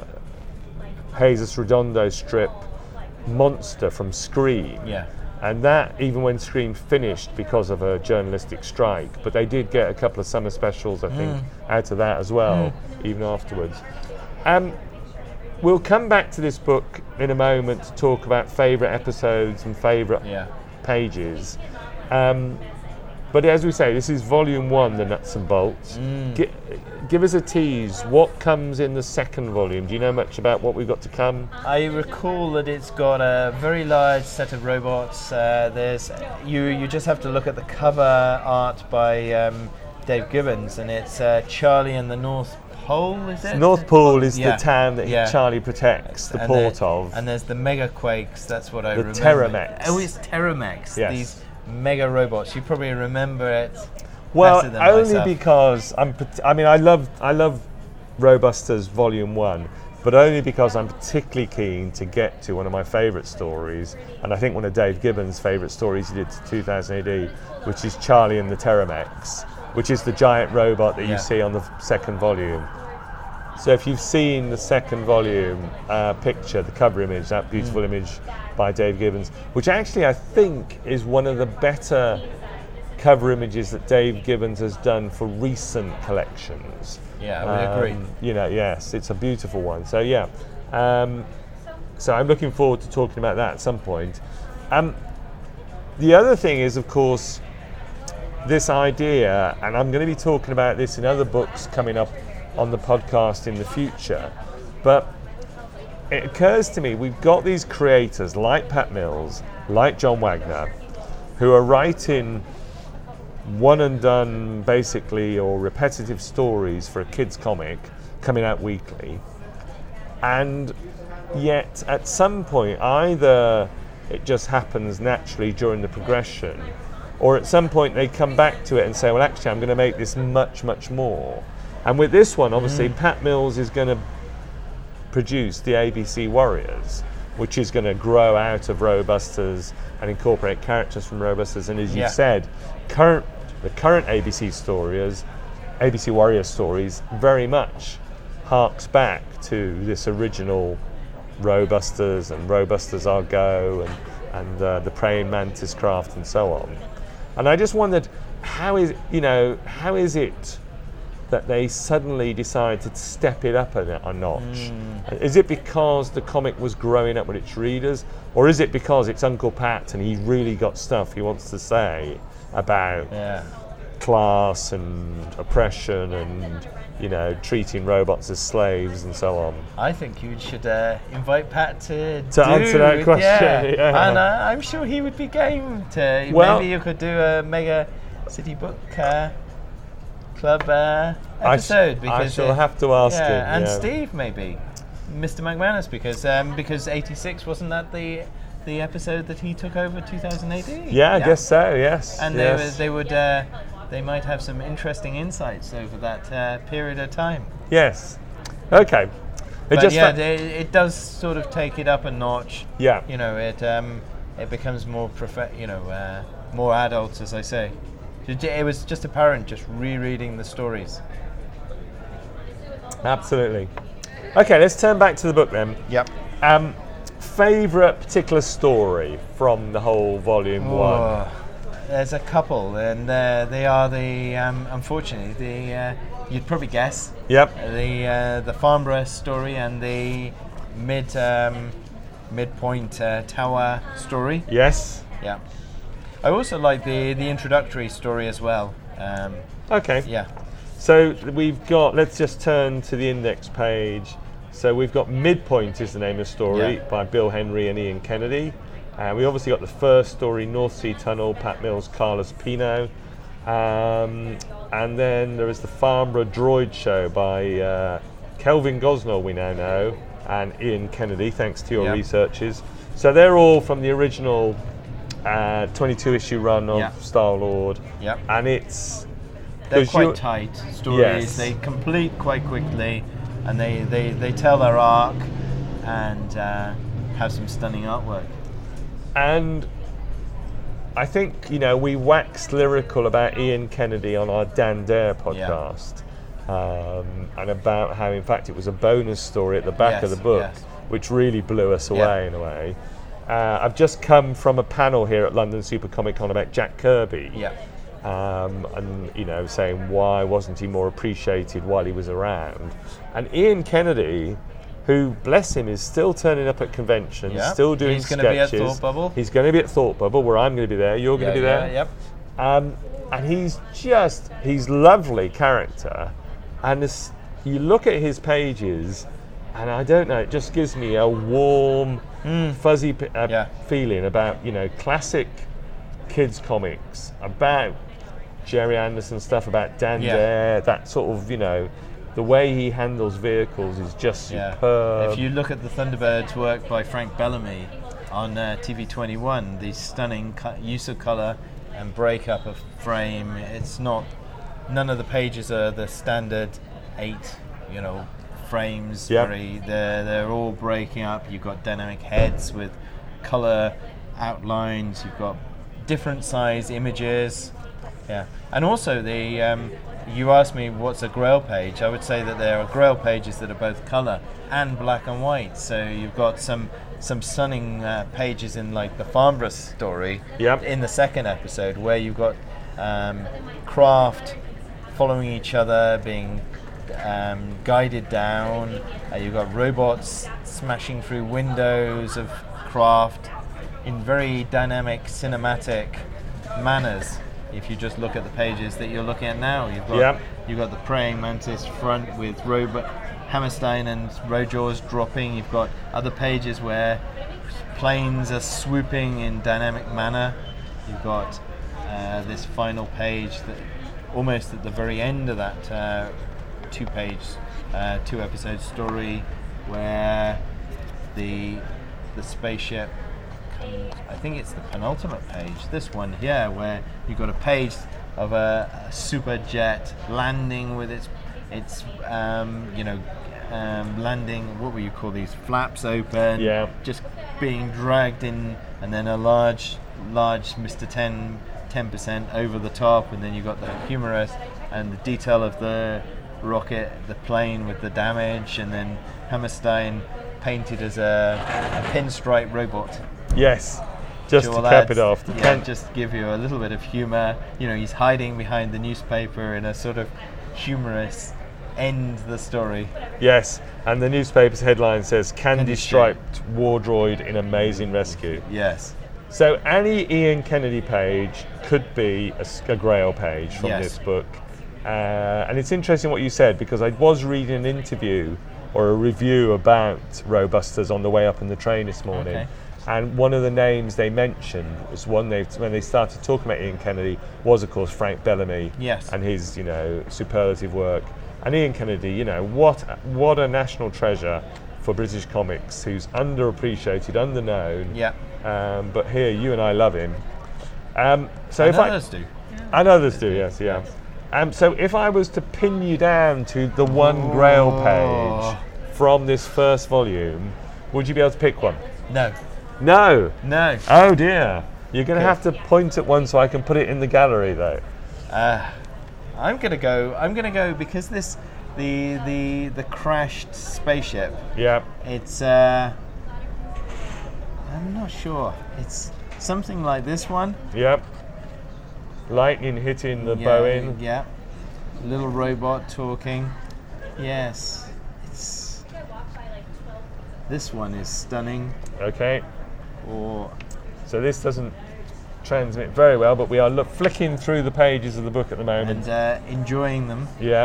Jesus Redondo strip, Monster from Scream. Yeah. And that, even when Scream finished because of a journalistic strike, but they did get a couple of summer specials, I think, out of that as well, even afterwards. Um, we'll come back to this book in a moment to talk about favourite episodes and favourite Yeah. pages. Um, but as we say, this is volume one, The Nuts and Bolts. Gi- give us a tease. What comes in the second volume? Do you know much about what we've got to come? I recall that it's got a very large set of robots. Uh, there's you. You just have to look at the cover art by um, Dave Gibbons, and it's uh, Charlie and the North Pole. Is it? North Pole is Yeah. the town that Yeah. Charlie protects, the And port there- of. And there's the Mega Quakes. That's what I The remember. Terramex. Oh, it's Terramex. Yes. These mega robots. You probably remember it. Well, better than only myself. because I'm. pat- I mean, I love I love Robusters Volume One, but only because I'm particularly keen to get to one of my favourite stories, and I think one of Dave Gibbons' favourite stories he did to two thousand A D, which is Charlie and the Terramex, which is the giant robot that you Yeah. see on the f- second volume. So if you've seen the second volume uh, picture, the cover image, that beautiful image by Dave Gibbons, which actually I think is one of the better cover images that Dave Gibbons has done for recent collections. Yeah, I would agree. Um, You know, yes, it's a beautiful one. So yeah, um, so I'm looking forward to talking about that at some point. Um, the other thing is, of course, this idea, and I'm going to be talking about this in other books coming up on the podcast in the future, but it occurs to me we've got these creators like Pat Mills, like John Wagner, who are writing one and done basically or repetitive stories for a kids comic coming out weekly, and yet at some point either it just happens naturally during the progression, or at some point they come back to it and say, well, actually I'm going to make this much much more. And with this one, obviously, Mm. Pat Mills is going to produce the A B C Warriors, which is going to grow out of Robusters and incorporate characters from Robusters. And as you Yeah. said, current the current A B C stories, A B C Warrior stories, very much harks back to this original Robusters and Robusters Argo and and uh, the Praying Mantis craft and so on. And I just wondered, how is you know how is it that they suddenly decide to step it up a, a notch? Is it because the comic was growing up with its readers, or is it because it's Uncle Pat and he really got stuff he wants to say about Yeah. class and oppression and you know treating robots as slaves and so on? I think you should uh, invite Pat to, To do answer that it, question, Yeah. yeah. And uh, I'm sure he would be game to. Well- maybe you could do a Mega City Book uh, Club uh, I sh- episode. I because shall uh, have to ask yeah, him, and yeah. Steve maybe, Mister McManus, because um, because eighty-six wasn't that the the episode that he took over two thousand A D? Yeah, I guess so. Yes. And yes. they would they would uh, they might have some interesting insights over that uh, period of time. Yes. Okay. It But just yeah, fa- they, it does sort of take it up a notch. yeah. You know, it um, it becomes more prof- you know, uh, more adult, as I say. It, it was just apparent just rereading the stories. Absolutely. Okay, let's turn back to the book then. Yep. Um, favorite particular story from the whole volume one? there's a couple, and uh, they are the um, unfortunately the uh, you'd probably guess. Yep. The uh, the Farnborough story and the mid um, midpoint uh, tower story. Yes. Yeah. I also like the the introductory story as well. Um, Okay. yeah. So we've got, let's just turn to the index page. So we've got Midpoint is the name of the story Yeah. by Bill Henry and Ian Kennedy. Uh, we obviously got the first story, North Sea Tunnel, Pat Mills, Carlos Pino. Um, and then there is the Farnborough Droid Show by uh, Kelvin Gosnell, we now know, and Ian Kennedy, thanks to your Yeah. researches. So they're all from the original uh, twenty-two issue run of Yeah. Star-Lord. Yep. And it's... They're 'cause you- quite tight stories. Yes. They complete quite quickly, and they, they, they tell their arc and uh, have some stunning artwork. And I think, you know, we waxed lyrical about Ian Kennedy on our Dan Dare podcast, um, and about how, in fact, it was a bonus story at the back Yes, of the book, yes. which really blew us Yeah. away in a way. Uh, I've just come from a panel here at London Super Comic Con about Jack Kirby. Yeah. Um, and, you know, saying why wasn't he more appreciated while he was around. And Ian Kennedy, who, bless him, is still turning up at conventions, Yeah. still doing He's sketches. gonna be at Thought Bubble. He's going to be at Thought Bubble, where I'm going to be there. You're going Yeah, to be yeah, there. Yep. Um, and he's just, he's lovely character. And this, you look at his pages, and I don't know, it just gives me a warm, fuzzy p- uh, Yeah. feeling about, you know, classic kids comics, about Jerry Anderson stuff, about Dan Yeah. Dare, that sort of, you know, the way he handles vehicles is just Yeah. superb. If you look at the Thunderbirds work by Frank Bellamy on uh, T V twenty-one, the stunning co- use of color and breakup of frame, it's not, none of the pages are the standard eight, you know, frames. Yep. Very, they're, they're all breaking up. You've got dynamic heads with color outlines. You've got different size images. Yeah, and also the um, you asked me what's a Grail page. I would say that there are Grail pages that are both color and black and white. So you've got some some stunning uh, pages in like the Farnborough story. Yep. In the second episode, where you've got um, craft following each other, being um, guided down. Uh, you've got robots smashing through windows of craft in very dynamic, cinematic manners. If you just look at the pages that you're looking at now, you've got Yep. you've got the praying mantis front with robot Hammerstein and Rojaws dropping. You've got other pages where planes are swooping in dynamic manner. You've got uh, this final page that almost at the very end of that uh, two-page, uh, two-episode story, where the the spaceship. I think it's the penultimate page, this one here, where you've got a page of a, a super jet landing with its, its um, you know, um, landing, what will you call these, flaps open, Yeah. just being dragged in, and then a large, large Mister ten, ten percent over the top, and then you've got the humorous and the detail of the rocket, the plane with the damage, and then Hammerstein painted as a, a pinstripe robot. Yes, just Which to will cap add- it off. The yeah, can- just give you a little bit of humour. You know, he's hiding behind the newspaper in a sort of humorous end the story. Yes, and the newspaper's headline says Candy Candy Striped War Droid in Amazing Rescue. Yes. So any Ian Kennedy page could be a, s- a Grail page from Yes. this book. Uh, and it's interesting what you said, because I was reading an interview or a review about Robusters on the way up in the train this morning. Okay. And one of the names they mentioned was one they when they started talking about Ian Kennedy was, of course, Frank Bellamy. Yes. And his, you know, superlative work. And Ian Kennedy, you know, what what a national treasure for British comics, who's underappreciated, underknown. Yeah. Um, but here, you and I love him. Um, so And if others I, do. and others do, yes, yeah. Um, so if I was to pin you down to the one Grail Oh. page from this first volume, would you be able to pick one? No. No. No. Oh dear. You're going to Okay. have to point at one so I can put it in the gallery, though. Uh, I'm gonna go. I'm gonna go because this, the the the crashed spaceship. Yeah. It's. Uh, I'm not sure. It's something like this one. Yep. lightning hitting the yeah, Boeing. Yeah. Little robot talking. Yes. It's, this one is stunning. Okay. Or So this doesn't transmit very well, but we are look, flicking through the pages of the book at the moment. and uh, enjoying them. Yeah.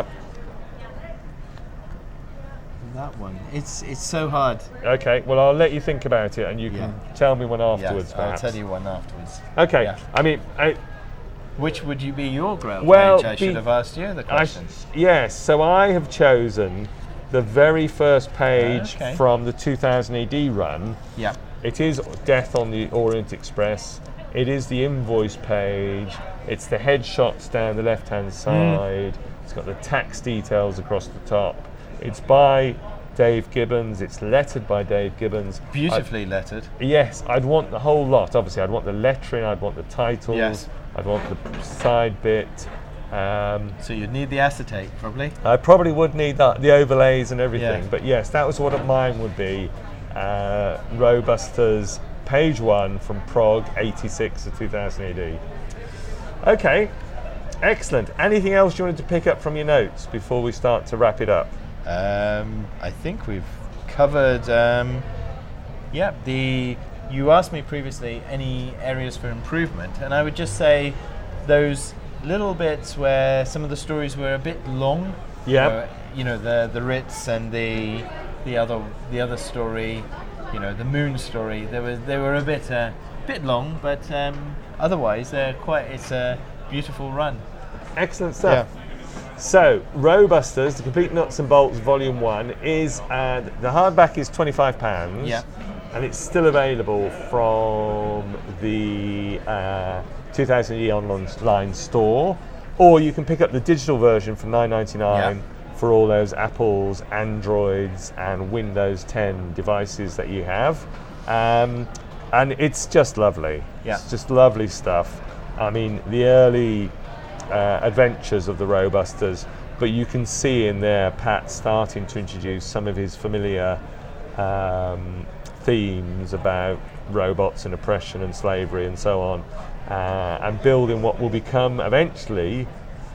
That one. It's it's so hard. Okay. Well, I'll let you think about it, and you can Yeah. tell me one afterwards. Yes, I'll perhaps. tell you one afterwards. Okay. Yeah. I mean, I, Which would you be your grail Well, page? I should the- have asked you the I question. yes. So I have chosen the very first page Okay. from the two thousand A D run. Yeah. It is Death on the Orient Express. It is the invoice page. It's the headshots down the left-hand side. It's got the tax details across the top. It's by Dave Gibbons. It's lettered by Dave Gibbons. Beautifully lettered. I'd, yes, I'd want the whole lot. Obviously, I'd want the lettering. I'd want the titles. Yes. I'd want the side bit. Um, So you'd need the acetate, probably. I probably would need that, the overlays and everything. Yeah. But yes, that was what mine would be. Uh, Robusters, page one from Prague, eighty-six to two thousand A D. Okay, excellent. Anything else you wanted to pick up from your notes before we start to wrap it up? Um, I think we've covered. Um, yeah, the. You asked me previously any areas for improvement, and I would just say those little bits where some of the stories were a bit long. Yeah. where, you know, the the Ritz and the the other the other story, you know, the Moon story. They were they were a bit uh, bit long, but um, otherwise they're quite. It's a beautiful run. Excellent stuff. So, Robusters, the Complete Nuts and Bolts Volume one is, uh, the hardback is twenty-five pounds. Yeah. And it's still available from the uh, two thousand E online store. Or you can pick up the digital version for nine ninety-nine Yeah. for all those Apples, Androids, and Windows ten devices that you have. Um, and it's just lovely. Yeah. It's just lovely stuff. I mean, the early uh, adventures of the Robusters, but you can see in there Pat starting to introduce some of his familiar um, themes about robots and oppression and slavery and so on, uh, and building what will become eventually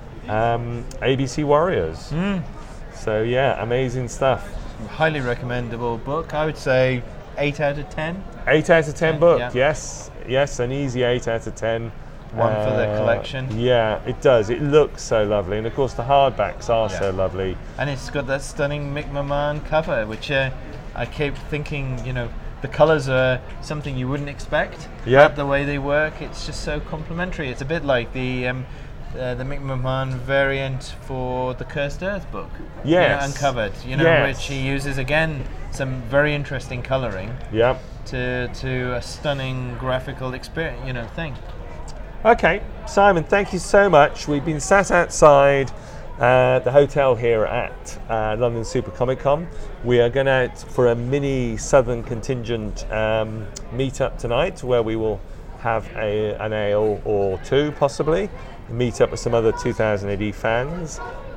um, A B C Warriors. Mm. So yeah, amazing stuff. Highly recommendable book. I would say eight out of ten. Eight out of ten book, Yeah. yes, yes, an easy eight out of ten. One for the Uh, collection. Yeah, it does. It looks so lovely, and of course the hardbacks are Yeah. so lovely. And it's got that stunning Mick Maman cover, which uh, I keep thinking, you know, the colours are something you wouldn't expect. Yeah. But the way they work, it's just so complementary. It's a bit like the um, uh, the Mick Maman variant for the Cursed Earth book. You know, Yes. Uncovered, you know, Yes. which he uses again some very interesting colouring Yeah. to to a stunning graphical experience, you know, thing. Okay, Simon, thank you so much. We've been sat outside uh, the hotel here at uh, London Super Comic Con. We are going out for a mini Southern contingent um, meet-up tonight, where we will have a, an ale or two, possibly, meet up with some other two thousand A D fans.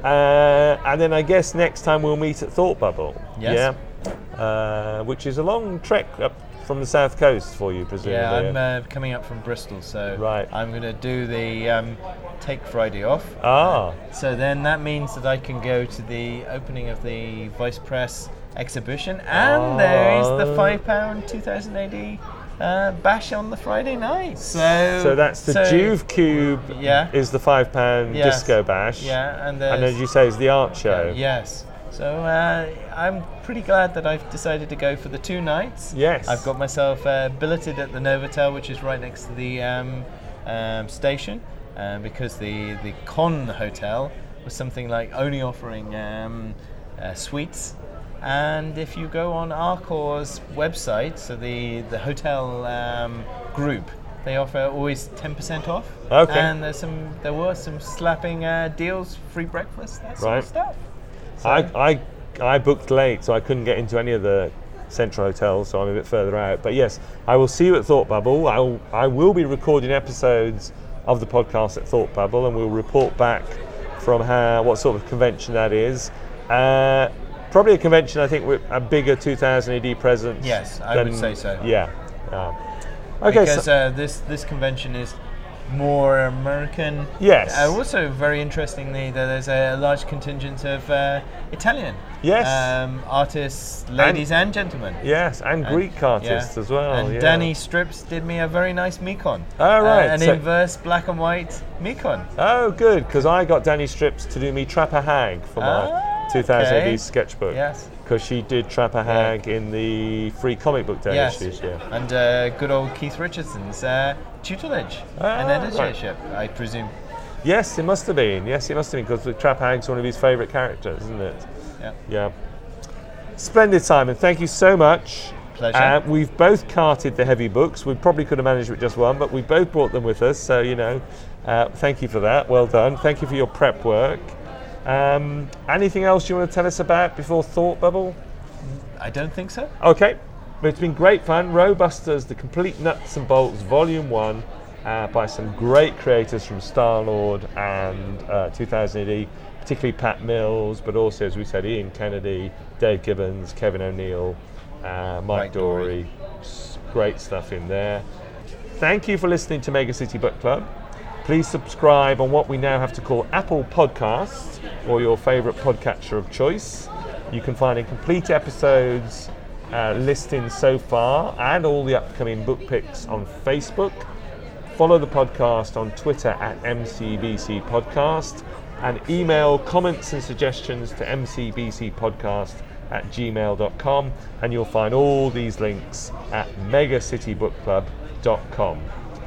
Uh, and then I guess next time we'll meet at Thought Bubble. Yes. Yeah. Uh, which is a long trek up from the south coast for you, presumably. Yeah, I'm uh, coming up from Bristol, so Right. I'm going to do the um, take Friday off. Ah. So then that means that I can go to the opening of the Vice Press exhibition, and there is the Oh. five pound two thousand A D uh, bash on the Friday night. So So that's the so- Juve Cube. Yeah. Is the five pound Yes. disco bash. Yeah, and And there's as you say, is the art show. yes. So uh, I'm pretty glad that I've decided to go for the two nights. Yes. I've got myself uh, billeted at the Novotel, which is right next to the um, um, station, uh, because the, the Con Hotel was something like only offering um, uh, suites. And if you go on Arcor's website, so the, the hotel um, group, they offer always ten percent off. Okay. And there's some, there were some slapping uh, deals, free breakfast, that sort Right. of stuff. So- I, I I booked late, so I couldn't get into any of the central hotels, so I'm a bit further out. But yes, I will see you at Thought Bubble. I will, I will be recording episodes of the podcast at Thought Bubble, and we'll report back from how what sort of convention that is. Uh, probably a convention, I think, with a bigger two thousand A D presence. Yes, I would say so. Yeah. Um, okay. because so, uh, this this convention is more American. Yes. Uh, also, very interestingly, that there's a large contingent of uh, Italian. Yes. Um, artists, ladies and, and gentlemen. Yes, and, and Greek artists yeah. as well. And yeah. Danny Strips did me a very nice Mekon. Oh, right. Uh, an so, inverse black and white Mekon. Oh, good, because I got Danny Strips to do me Trapper Hag for my ah, two thousand okay. A D sketchbook. Yes. Because she did Trapper Hag yeah. in the free comic book day yes. issues, yeah. And uh, good old Keith Richardson's uh, tutelage ah, and editorship, right. I presume. Yes, it must have been. Yes, it must have been, because Trapper Hag's one of his favourite characters, isn't it? Yeah. Yeah. Splendid, Simon. Thank you so much. Pleasure. Uh, we've both carted the heavy books. We probably could have managed with just one, but we both brought them with us. So, you know, uh, thank you for that. Well done. Thank you for your prep work. Um, anything else you want to tell us about before Thought Bubble? I don't think so. Okay. Well, it's been great fun. Robusters, The Complete Nuts and Bolts, Volume one, uh, by some great creators from Star-Lord and uh, two thousand A D, particularly Pat Mills, but also, as we said, Ian Kennedy, Dave Gibbons, Kevin O'Neill, uh, Mike, Mike Dory. Dory. Great stuff in there. Thank you for listening to Mega City Book Club. Please subscribe on what we now have to call Apple Podcasts, or your favourite podcatcher of choice. You can find in complete episodes, uh, listings so far, and all the upcoming book picks on Facebook. Follow the podcast on Twitter at M C B C Podcast, and email comments and suggestions to m c b c podcast at gmail dot com, and you'll find all these links at mega city book club dot com.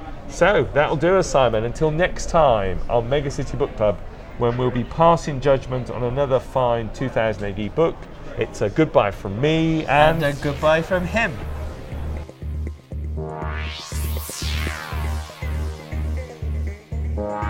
So that'll do us, Simon. Until next time on Mega City Book Club, when we'll be passing judgment on another fine two thousand A D book. It's a goodbye from me and, and a goodbye from him. Wow.